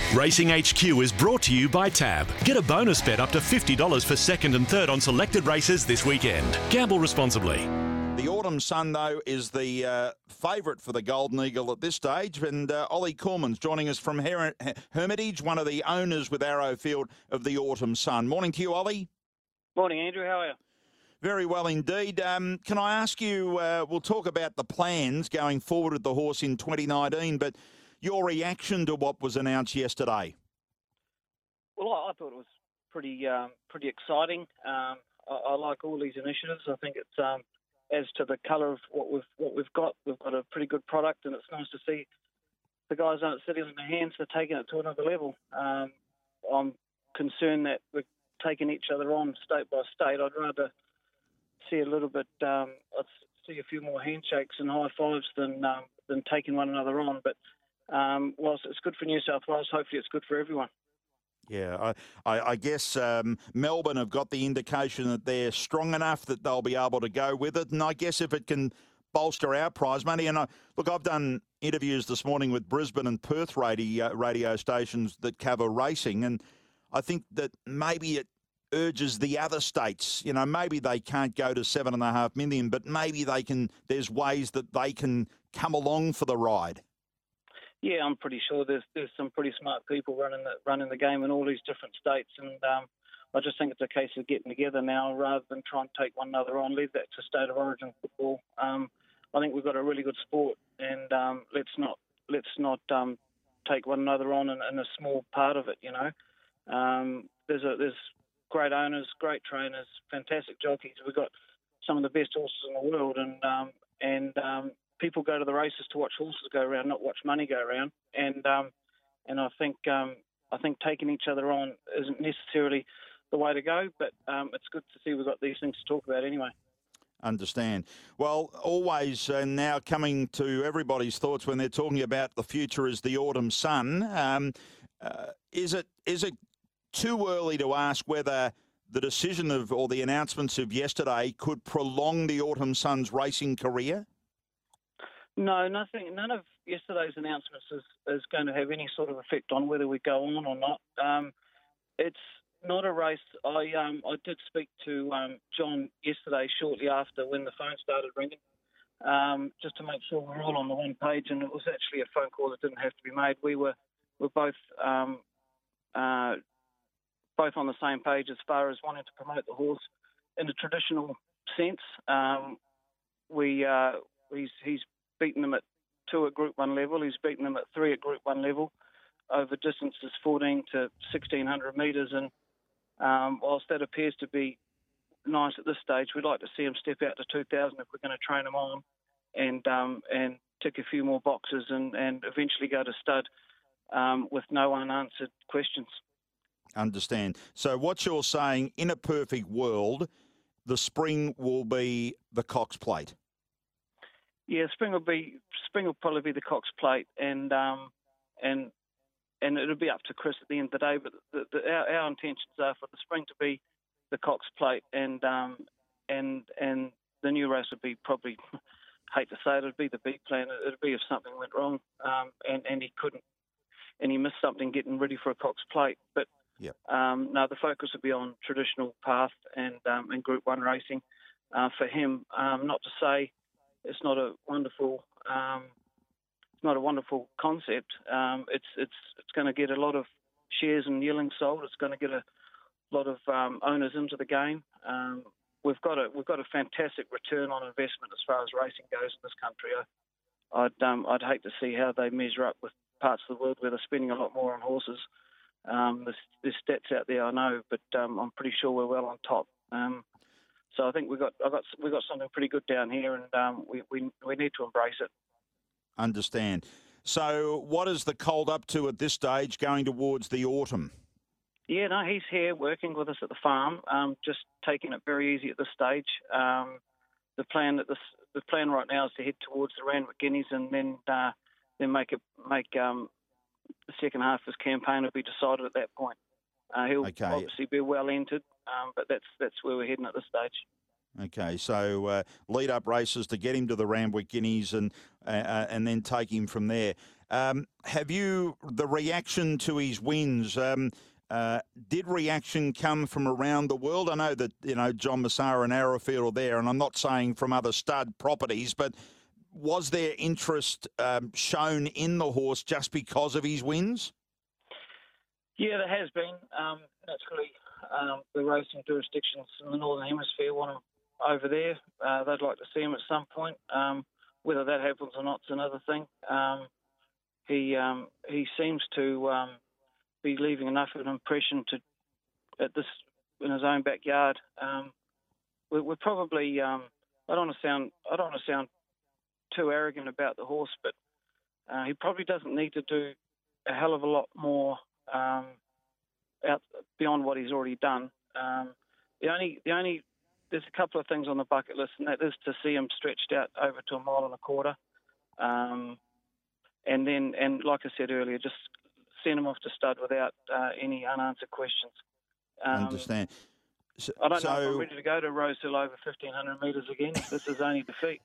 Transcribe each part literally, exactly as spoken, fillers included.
Racing H Q is brought to you by Tab. Get a bonus bet up to fifty dollars for second and third on selected races this weekend. Gamble responsibly. The Autumn Sun, though, is the uh, favourite for the Golden Eagle at this stage. And uh, Ollie Coleman's joining us from Her- Hermitage, one of the owners with Arrowfield of the Autumn Sun. Morning to you, Ollie. Morning, Andrew. How are you? Very well indeed. Um, can I ask you, uh, we'll talk about the plans going forward with the horse in twenty nineteen, but your reaction to what was announced yesterday? Well, I, I thought it was pretty um, pretty exciting. Um, I, I like all these initiatives. I think it's um, as to the colour of what we've what we've got, we've got a pretty good product, and it's nice to see the guys aren't sitting on their hands; they're taking it to another level. Um, I'm concerned that we're taking each other on state by state. I'd rather see a little bit, um, I'd see a few more handshakes and high fives than um, than taking one another on. But um, whilst it's good for New South Wales, hopefully it's good for everyone. Yeah, I, I, I guess um, Melbourne have got the indication that they're strong enough that they'll be able to go with it. And I guess if it can bolster our prize money, and I, look, I've done interviews this morning with Brisbane and Perth radio, radio stations that cover racing, and I think that maybe it urges the other states, you know, maybe they can't go to seven and a half million, but maybe they can, there's ways that they can come along for the ride. Yeah, I'm pretty sure there's there's some pretty smart people running the running the game in all these different states, and um, I just think it's a case of getting together now rather than trying to take one another on. Leave that to state of origin football. Um, I think we've got a really good sport, and um, let's not let's not um, take one another on in, in a small part of it. You know, um, there's a there's great owners, great trainers, fantastic jockeys. We've got some of the best horses in the world, and um, and um, people go to the races to watch horses go around, not watch money go around. And um, and I think um, I think taking each other on isn't necessarily the way to go, but um, it's good to see we've got these things to talk about anyway. Understand. Well, always uh, now coming to everybody's thoughts when they're talking about the future is the Autumn Sun. Um, uh, is it is it too early to ask whether the decision of or the announcements of yesterday could prolong the Autumn Sun's racing career? No, nothing. None of yesterday's announcements is, is going to have any sort of effect on whether we go on or not. Um, it's not a race. I um, I did speak to um, John yesterday shortly after when the phone started ringing, um, just to make sure we're all on the one page. And it was actually a phone call that didn't have to be made. We were were both um, uh, both on the same page as far as wanting to promote the horse in a traditional sense. Um, we uh, he's he's beaten them at two at Group One level. He's beaten them at three at Group One level over distances fourteen to sixteen hundred metres. And um, whilst that appears to be nice at this stage, we'd like to see him step out to two thousand if we're going to train him on, and um, and tick a few more boxes and, and eventually go to stud um, with no unanswered questions. Understand. So what you're saying, in a perfect world, the spring will be the Cox Plate. Yeah, spring will be spring will probably be the Cox Plate, and um, and and it'll be up to Chris at the end of the day. But the, the, our, our intentions are for the spring to be the Cox Plate, and um, and and the new race would be probably, hate to say it, it'd be the B plan. It'd be if something went wrong, um, and and he couldn't, and he missed something getting ready for a Cox Plate. But yep. um, no, the focus would be on traditional path and um, and Group One racing uh, for him. Um, not to say it's not a wonderful, um, it's not a wonderful concept. Um, it's it's it's going to get a lot of shares and yearlings sold. It's going to get a lot of um, owners into the game. Um, we've got a we've got a fantastic return on investment as far as racing goes in this country. I, I'd um, I'd hate to see how they measure up with parts of the world where they're spending a lot more on horses. Um, there's, there's stats out there, I know, but um, I'm pretty sure we're well on top. Um, So I think we got I got we got something pretty good down here, and um, we, we we need to embrace it. Understand. So what is the colt up to at this stage, going towards the autumn? Yeah, no, he's here working with us at the farm, um, just taking it very easy at this stage. Um, the plan at this the plan right now is to head towards the Randwick Guineas, and then uh, then make it make um, the second half of his campaign will be decided at that point. Uh, he'll okay. obviously be well entered, um, but that's that's where we're heading at this stage. Okay, so uh, lead up races to get him to the Randwick Guineas and uh, and then take him from there. Um, have you, the reaction to his wins, um, uh, did reaction come from around the world? I know that, you know, John Massara and Arrowfield are there, and I'm not saying from other stud properties, but was there interest um, shown in the horse just because of his wins? Yeah, there has been. Um, naturally, um, the racing jurisdictions in the Northern Hemisphere want him over there. Uh, they'd like to see him at some point. Um, whether that happens or not is another thing. Um, he um, he seems to um, be leaving enough of an impression to at this in his own backyard. Um, we're, we're probably. Um, I don't want to sound. I don't want to sound too arrogant about the horse, but uh, he probably doesn't need to do a hell of a lot more um, out beyond what he's already done. Um, the only, the only, there's a couple of things on the bucket list, and that is to see him stretched out over to a mile and a quarter, um, and then, and like I said earlier, just send him off to stud without uh, any unanswered questions. Um, Understand. So, I don't so, know if I'm ready to go to Rosehill over fifteen hundred metres again. This is only defeat.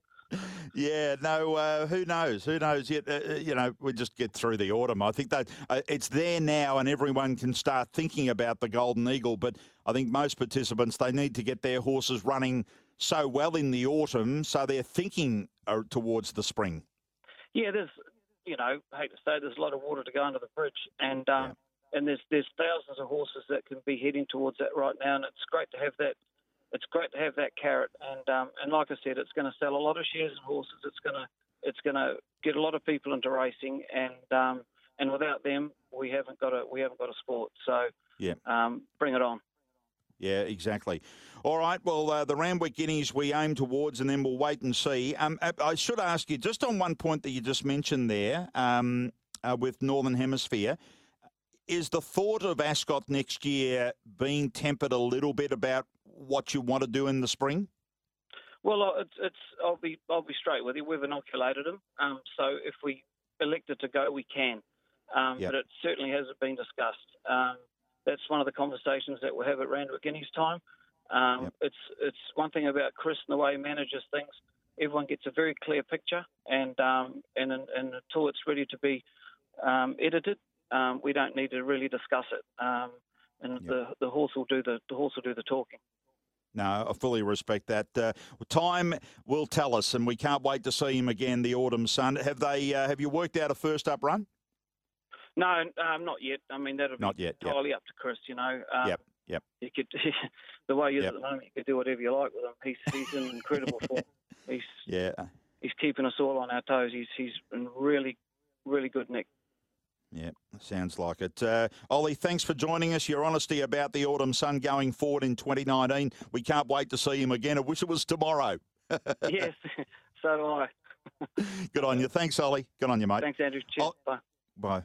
Yeah, no, uh, who knows? Who knows? Yet, uh, you know, we just get through the autumn. I think that uh, it's there now and everyone can start thinking about the Golden Eagle. But I think most participants, they need to get their horses running so well in the autumn so they're thinking uh, towards the spring. Yeah, there's, you know, I hate to say it, there's a lot of water to go under the bridge. And um, yeah. and there's there's thousands of horses that can be heading towards that right now. And it's great to have that. It's great to have that carrot, and um, and like I said, it's going to sell a lot of shares in horses. It's going to it's going to get a lot of people into racing, and um, and without them, we haven't got a we haven't got a sport. So yeah, um, bring it on. Yeah, exactly. All right. Well, uh, the Randwick Guineas we aim towards, and then we'll wait and see. Um, I should ask you just on one point that you just mentioned there um, uh, with Northern Hemisphere. Is the thought of Ascot next year being tempered a little bit about what you want to do in the spring? Well, it's, it's I'll be I'll be straight with you. We've inoculated him, um, so if we elected to go, we can. Um, yep. But it certainly hasn't been discussed. Um, that's one of the conversations that we'll have at Randwick Guineas time. Um, yep. It's it's one thing about Chris and the way he manages things. Everyone gets a very clear picture, and um, and and until it's ready to be um, edited. Um, we don't need to really discuss it, um, and yep. the the horse will do the the horse will do the talking. No, I fully respect that. Uh, time will tell us, and we can't wait to see him again. The Autumn Sun. Have they? Uh, have you worked out a first up run? No, um, not yet. I mean, that'll be not yet. entirely yep. up to Chris. You know. Um, yep. Yep. You could the way he is yep. at the moment. You could do whatever you like with him. He's he's in incredible form. He's yeah. He's keeping us all on our toes. He's he's in really really good nick. Yeah, sounds like it. Uh, Ollie, thanks for joining us. Your honesty about the Autumn Sun going forward in twenty nineteen. We can't wait to see him again. I wish it was tomorrow. Yes, so do I. Good on you. Thanks, Ollie. Good on you, mate. Thanks, Andrew. Cheers. I'll, Bye. Bye.